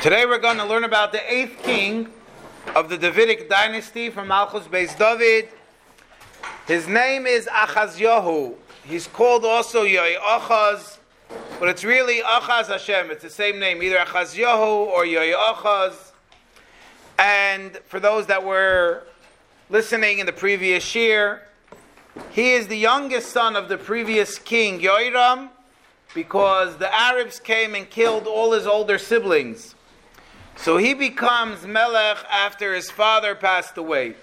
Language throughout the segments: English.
Today we're going to learn about the 8th king of the Davidic dynasty from Malchus Beis David. His name is Achazyahu. He's called also Yoachaz, but it's really Achaz Hashem. It's the same name, either Achazyahu or Yoachaz. And for those that were listening in the previous year, he is the youngest son of the previous king, Yoram, because the Arabs came and killed all his older siblings. So he becomes Melech after his father passed away.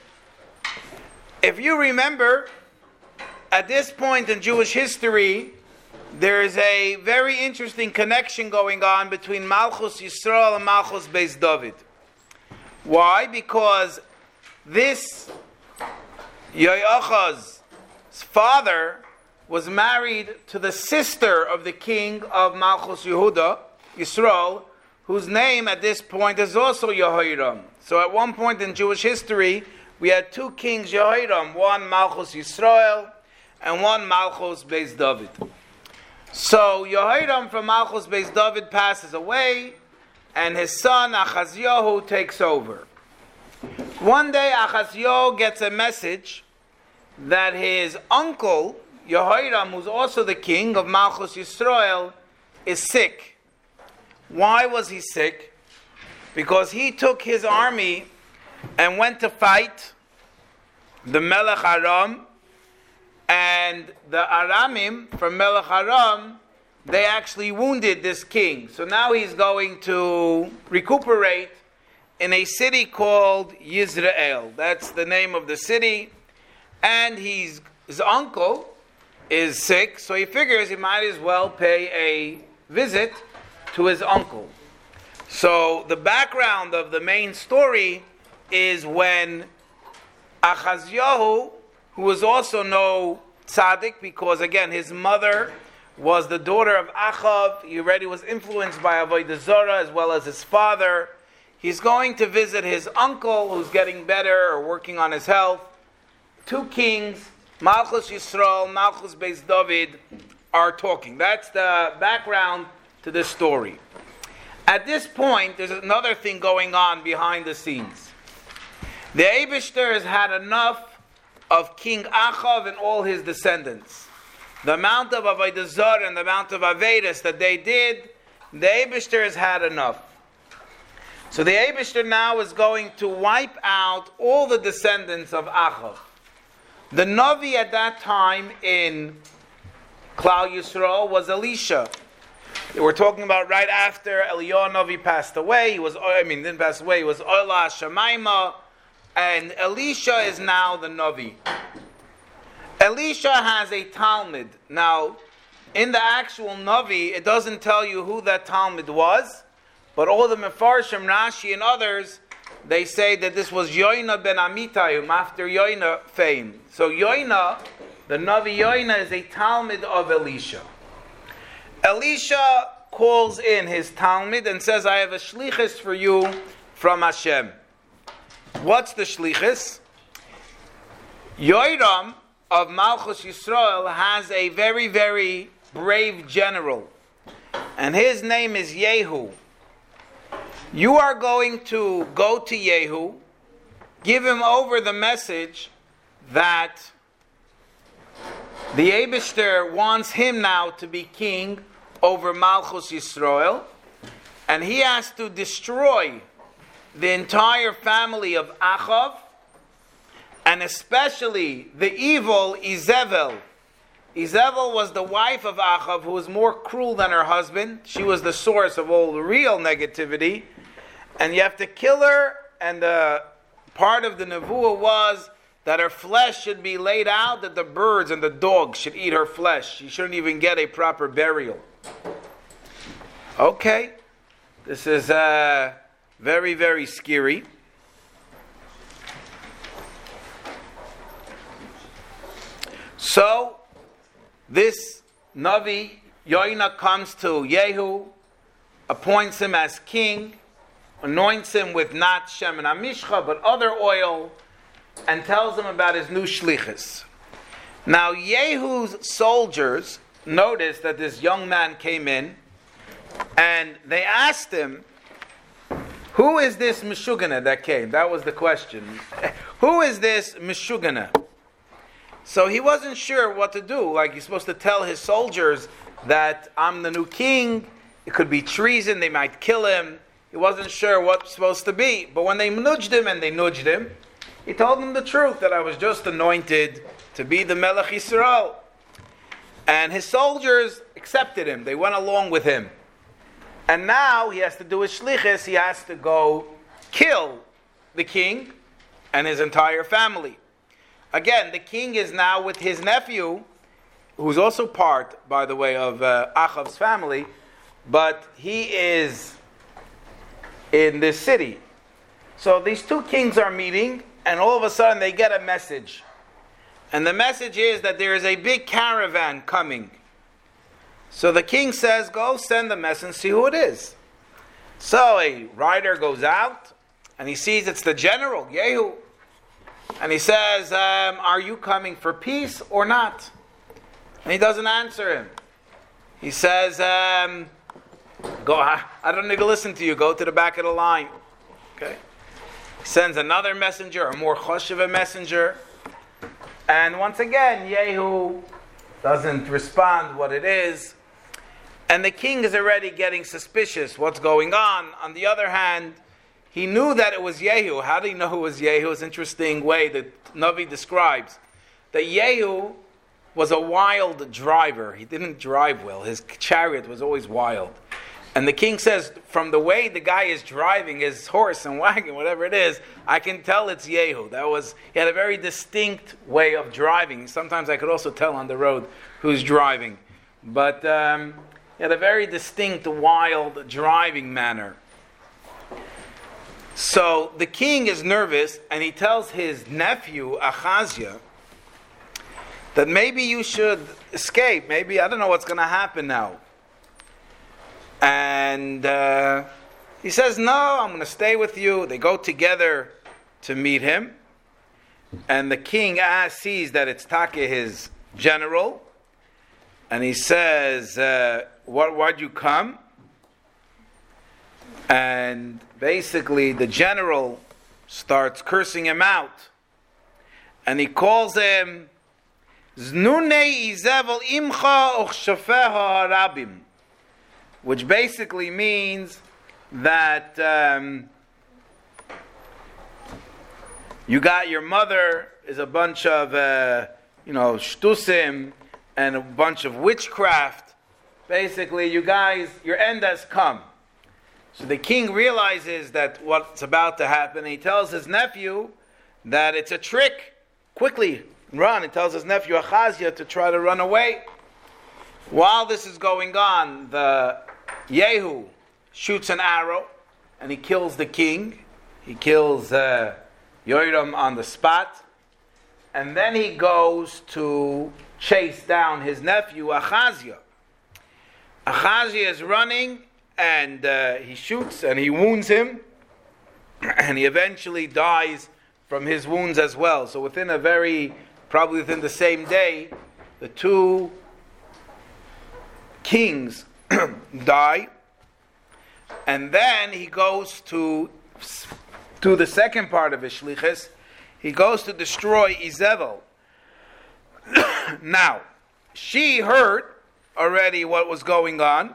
If you remember, at this point in Jewish history, there is a very interesting connection going on between Malchus Yisrael and Malchus Beis David. Why? Because this Yoachaz's father was married to the sister of the king of Malchus Yehuda, Yisrael, whose name at this point is also Yehoram. So at one point in Jewish history, we had two kings Yehoram, one Malchus Yisrael and one Malchus Beis David. So Yehoram from Malchus Beis David passes away, and his son Achazyahu takes over. One day Achazyahu gets a message that his uncle Yehoram, who's also the king of Malchus Yisrael, is sick. Why was he sick? Because he took his army and went to fight the Melech Aram, and the Aramim from Melech Aram, they actually wounded this king. So now he's going to recuperate in a city called Yisrael. That's the name of the city. And his uncle is sick, so he figures he might as well pay a visit to his uncle. So the background of the main story is when Achazyahu, who was also no tzaddik, because again his mother was the daughter of Achav, he already was influenced by Avodah Zarah as well as his father. He's going to visit his uncle who's getting better or working on his health. Two kings, Malchus Yisrael, Malchus Beis David, are talking. That's the background to this story. At this point, there's another thing going on behind the scenes. The Eibishter has had enough of King Achav and all his descendants. The amount of Avodah Zarah and the amount of Avedis that they did, the Eibishter has had enough. So the Eibishter now is going to wipe out all the descendants of Achav. The Navi at that time in Klal Yisrael was Elisha. We're talking about right after Eliyahu Navi passed away. He was Ola Shemaima, and Elisha is now the Navi. Elisha has a Talmud. Now, in the actual Navi, it doesn't tell you who that Talmud was, but all the Mefarshim, Rashi, and others, they say that this was Yoina ben Amitayim, after Yoina fame. So Yoina, the Navi Yoina, is a Talmud of Elisha. Elisha calls in his Talmud and says, I have a shlichus for you from Hashem. What's the shlichus? Yoram of Malchus Yisrael has a very, very brave general, and his name is Yehu. You are going to go to Yehu, give him over the message that the Eibishter wants him now to be king over Malchus Yisrael, and he has to destroy the entire family of Achav, and especially the evil Izebel. Izebel was the wife of Achav, who was more cruel than her husband. She was the source of all the real negativity. And you have to kill her, and the part of the nevuah was that her flesh should be laid out, that the birds and the dogs should eat her flesh. She shouldn't even get a proper burial. Okay, this is very, very scary. So, this Navi, Yoina, comes to Yehu, appoints him as king, anoints him with not Shemen HaMishcha, but other oil, and tells him about his new shlichus. Now, Yehu's soldiers noticed that this young man came in, and they asked him, Who is this Meshugana that came? That was the question. Who is this Meshugana? So he wasn't sure what to do. Like, he's supposed to tell his soldiers that I'm the new king. It could be treason. They might kill him. He wasn't sure what it's supposed to be. But when they nudged him, he told them the truth, that I was just anointed to be the Melech Yisrael. And his soldiers accepted him. They went along with him. And now he has to do his shlichus. He has to go kill the king and his entire family. Again, the king is now with his nephew, who's also part, by the way, of Achav's family, but he is in this city. So these two kings are meeting, and all of a sudden they get a message. And the message is that there is a big caravan coming. So the king says, go send the message and see who it is. So a rider goes out, and he sees it's the general, Yehu. And he says, are you coming for peace or not? And he doesn't answer him. He says, go. I don't need to listen to you. Go to the back of the line. Okay. He sends another messenger, a more choshev messenger. And once again, Yehu doesn't respond what it is. And the king is already getting suspicious. What's going on? On the other hand, he knew that it was Yehu. How did he know it was Yehu? It's an interesting way that Navi describes. That Yehu was a wild driver. He didn't drive well. His chariot was always wild. And the king says, from the way the guy is driving his horse and wagon, whatever it is, I can tell it's Yehu. He had a very distinct way of driving. Sometimes I could also tell on the road who's driving. But he had a very distinct, wild driving manner. So the king is nervous, and he tells his nephew, Achaziah, that maybe you should escape. Maybe, I don't know what's going to happen now. And he says, no, I'm going to stay with you. They go together to meet him. And the king sees that it's Take, his general. And he says, why'd you come? And basically the general starts cursing him out. And he calls him, Znunei izevel imcha ochshafeha harabim. Which basically means that you got your mother is a bunch of shtusim and a bunch of witchcraft. Basically, you guys, your end has come. So the king realizes that what's about to happen. He tells his nephew that it's a trick. Quickly run. He tells his nephew Achaziah to try to run away. While this is going on, the Yehu shoots an arrow and he kills the king. He kills Yoram on the spot. And then he goes to chase down his nephew Achaziah. Achaziah is running and he shoots and he wounds him. And he eventually dies from his wounds as well. So probably within the same day, the two kings die, and then he goes to the second part of his shlichus. He goes to destroy Izevel. Now, she heard already what was going on,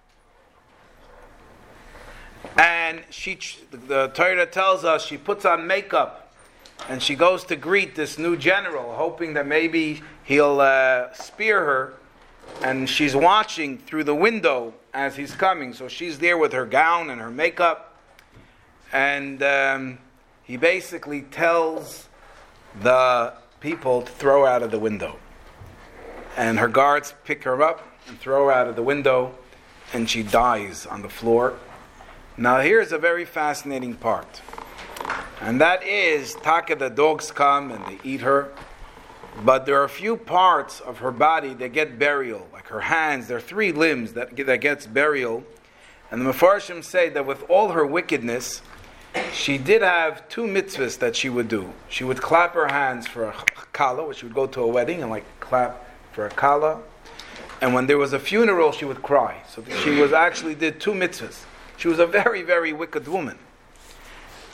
and the Torah tells us she puts on makeup, and she goes to greet this new general, hoping that maybe he'll spear her. And she's watching through the window as he's coming. So she's there with her gown and her makeup. And he basically tells the people to throw her out of the window. And her guards pick her up and throw her out of the window. And she dies on the floor. Now here's a very fascinating part. And that is, Taka, the dogs come and they eat her. But there are a few parts of her body that get burial, like her hands. There are 3 limbs that gets burial. And the Mefarshim say that with all her wickedness, she did have 2 mitzvahs that she would do. She would clap her hands for a kala, which she would go to a wedding and clap for a kala. And when there was a funeral, she would cry. So she did 2 mitzvahs. She was a very, very wicked woman.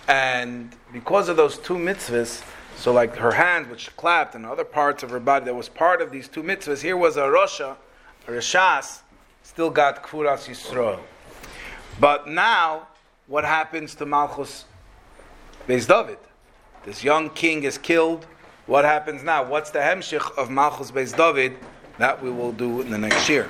And because of those two mitzvahs, so like her hand, which clapped, and other parts of her body that was part of these two mitzvahs, here was a Rosha, a Rishas, still got Kfuras Yisrael. But now, what happens to Malchus Beis David? This young king is killed. What happens now? What's the hemshich of Malchus Beis David? That we will do in the next year.